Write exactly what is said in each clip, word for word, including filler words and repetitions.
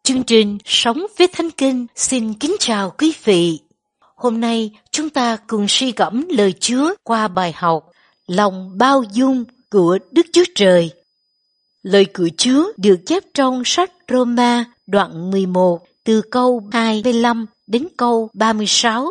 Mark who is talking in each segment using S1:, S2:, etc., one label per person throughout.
S1: Chương trình Sống với Thánh Kinh xin kính chào quý vị. Hôm nay chúng ta cùng suy gẫm lời Chúa qua bài học Lòng bao dung của Đức Chúa Trời. Lời của Chúa được chép trong sách Roma đoạn mười một từ câu hai mươi lăm đến câu ba mươi sáu.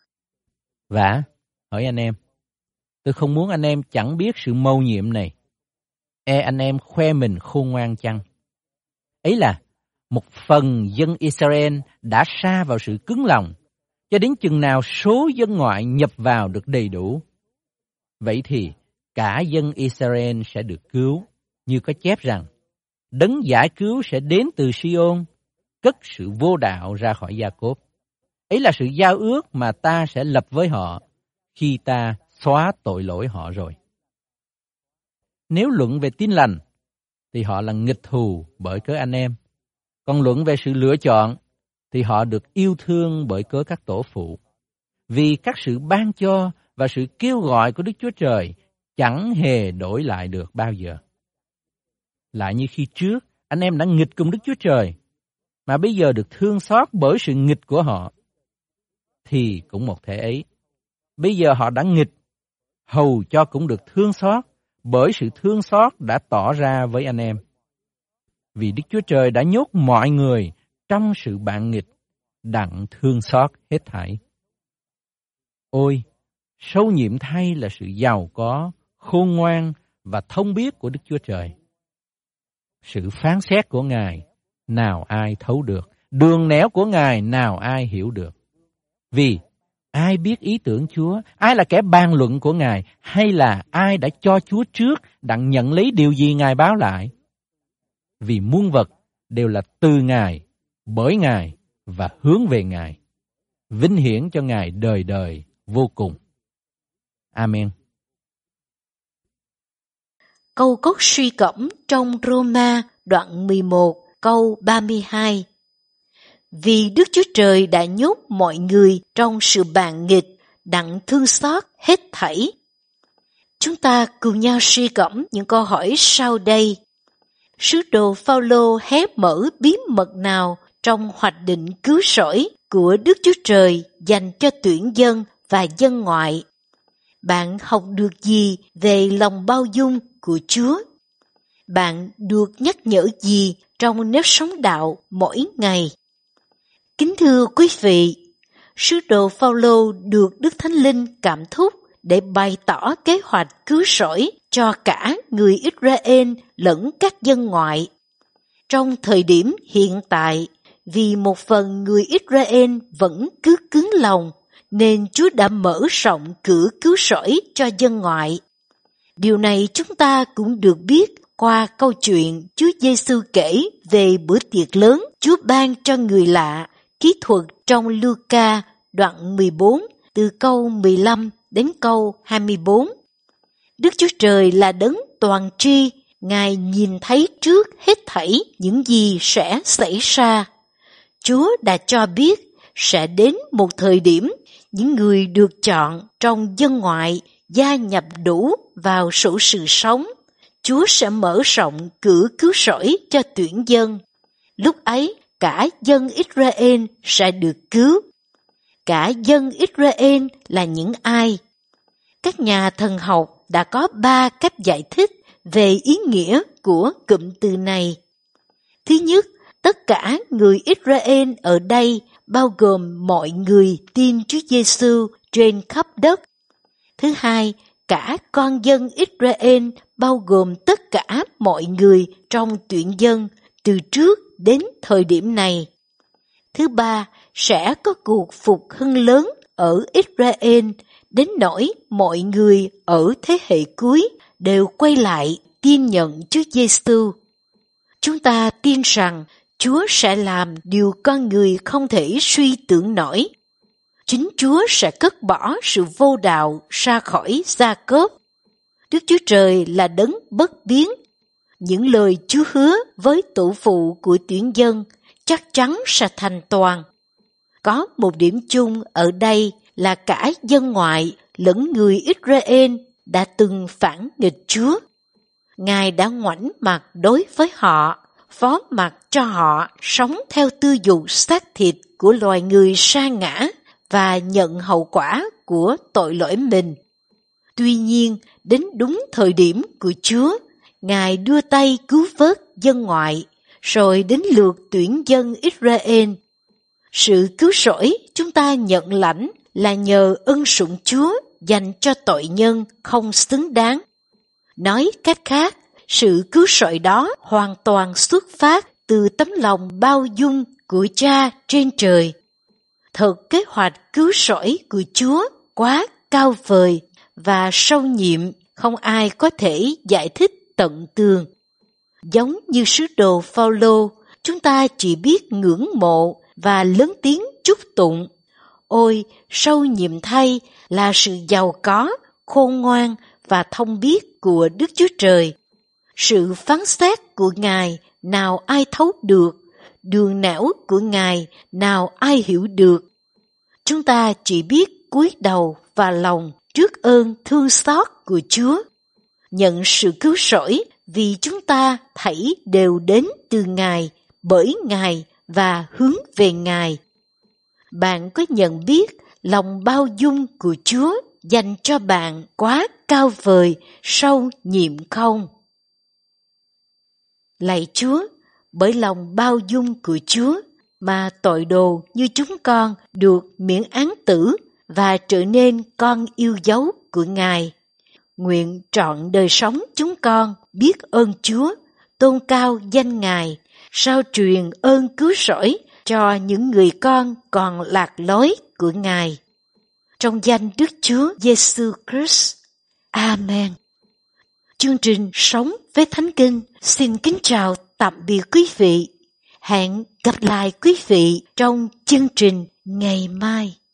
S2: Vả, hỏi anh em, tôi không muốn anh em chẳng biết sự mầu nhiệm này. E anh em khoe mình khôn ngoan chăng? Ấy là một phần dân Israel đã sa vào sự cứng lòng, cho đến chừng nào số dân ngoại nhập vào được đầy đủ. Vậy thì cả dân Israel sẽ được cứu, như có chép rằng, đấng giải cứu sẽ đến từ Siôn, cất sự vô đạo ra khỏi Gia-cốp. Ấy là sự giao ước mà ta sẽ lập với họ, khi ta xóa tội lỗi họ rồi. Nếu luận về tin lành, thì họ là nghịch thù bởi cớ anh em. Còn luận về sự lựa chọn, thì họ được yêu thương bởi cớ các tổ phụ. Vì các sự ban cho và sự kêu gọi của Đức Chúa Trời chẳng hề đổi lại được bao giờ. Lại như khi trước, anh em đã nghịch cùng Đức Chúa Trời, mà bây giờ được thương xót bởi sự nghịch của họ, thì cũng một thể ấy. Bây giờ họ đã nghịch, hầu cho cũng được thương xót bởi sự thương xót đã tỏ ra với anh em. Vì Đức Chúa Trời đã nhốt mọi người trong sự bạn nghịch, đặng thương xót hết thảy. Ôi, sâu nhiệm thay là sự giàu có, khôn ngoan và thông biết của Đức Chúa Trời. Sự phán xét của Ngài, nào ai thấu được, đường nẻo của Ngài nào ai hiểu được. Vì ai biết ý tưởng Chúa, ai là kẻ bàn luận của Ngài, hay là ai đã cho Chúa trước đặng nhận lấy điều gì Ngài báo lại? Vì muôn vật đều là từ Ngài, bởi Ngài và hướng về Ngài. Vinh hiển cho Ngài đời đời vô cùng. Amen.
S1: Câu cốt suy gẫm trong Roma đoạn mười một câu ba mươi hai. Vì Đức Chúa Trời đã nhốt mọi người trong sự bàn nghịch, đặng thương xót hết thảy. Chúng ta cùng nhau suy gẫm những câu hỏi sau đây. Sứ đồ Phao-lô hé mở bí mật nào trong hoạch định cứu rỗi của Đức Chúa Trời dành cho tuyển dân và dân ngoại? Bạn học được gì về lòng bao dung của Chúa? Bạn được nhắc nhở gì trong nếp sống đạo mỗi ngày? Kính thưa quý vị, sứ đồ Phao-lô được Đức Thánh Linh cảm thúc để bày tỏ kế hoạch cứu rỗi cho cả người Israel lẫn các dân ngoại. Trong thời điểm hiện tại, vì một phần người Israel vẫn cứ cứng lòng, nên Chúa đã mở rộng cửa cứu rỗi cho dân ngoại. Điều này chúng ta cũng được biết qua câu chuyện Chúa Giêsu kể về bữa tiệc lớn Chúa ban cho người lạ, kỹ thuật trong Luca đoạn mười bốn từ câu mười lăm đến câu hai mươi bốn. Đức Chúa Trời là đấng toàn tri, Ngài nhìn thấy trước hết thảy những gì sẽ xảy ra. Chúa đã cho biết sẽ đến một thời điểm những người được chọn trong dân ngoại gia nhập đủ vào sổ sự sống. Chúa sẽ mở rộng cửa cứu rỗi cho tuyển dân. Lúc ấy, cả dân Israel sẽ được cứu. Cả dân Israel là những ai? Các nhà thần học đã có ba cách giải thích về ý nghĩa của cụm từ này. Thứ nhất, tất cả người Israel ở đây bao gồm mọi người tin Chúa Giêsu trên khắp đất. Thứ hai, cả con dân Israel bao gồm tất cả mọi người trong tuyển dân từ trước đến thời điểm này. Thứ ba, sẽ có cuộc phục hưng lớn ở Israel đến nỗi mọi người ở thế hệ cuối đều quay lại tin nhận Chúa Giêsu. Chúng ta tin rằng Chúa sẽ làm điều con người không thể suy tưởng nổi. Chính Chúa sẽ cất bỏ sự vô đạo ra khỏi Gia-cốp. Đức Chúa Trời là đấng bất biến. Những lời Chúa hứa với tổ phụ của tuyển dân chắc chắn sẽ thành toàn. Có một điểm chung ở đây là cả dân ngoại lẫn người Israel đã từng phản nghịch Chúa. Ngài đã ngoảnh mặt đối với họ, phó mặc cho họ sống theo tư dục xác thịt của loài người sa ngã và nhận hậu quả của tội lỗi mình. Tuy nhiên, đến đúng thời điểm của Chúa, Ngài đưa tay cứu vớt dân ngoại, rồi đến lượt tuyển dân Israel. Sự cứu rỗi chúng ta nhận lãnh là nhờ ân sủng Chúa dành cho tội nhân không xứng đáng. Nói cách khác, sự cứu rỗi đó hoàn toàn xuất phát từ tấm lòng bao dung của Cha trên trời. Thật kế hoạch cứu rỗi của Chúa quá cao vời và sâu nhiệm, không ai có thể giải thích tận tường. Giống như sứ đồ Phao-lô, chúng ta chỉ biết ngưỡng mộ và lớn tiếng chúc tụng. Ôi, sâu nhiệm thay là sự giàu có, khôn ngoan và thông biết của Đức Chúa Trời. Sự phán xét của Ngài nào ai thấu được, đường nẻo của Ngài nào ai hiểu được. Chúng ta chỉ biết cúi đầu và lòng trước ơn thương xót của Chúa, nhận sự cứu rỗi vì chúng ta thảy đều đến từ Ngài, bởi Ngài và hướng về Ngài. Bạn có nhận biết lòng bao dung của Chúa dành cho bạn quá cao vời, sâu nhiệm không? Lạy Chúa, bởi lòng bao dung của Chúa mà tội đồ như chúng con được miễn án tử và trở nên con yêu dấu của Ngài. Nguyện trọn đời sống chúng con biết ơn Chúa, tôn cao danh Ngài, rao truyền ơn cứu rỗi cho những người con còn lạc lối của Ngài. Trong danh Đức Chúa Giêsu Christ. Amen. Chương trình Sống với Thánh Kinh xin kính chào tạm biệt quý vị. Hẹn gặp lại quý vị trong chương trình ngày mai.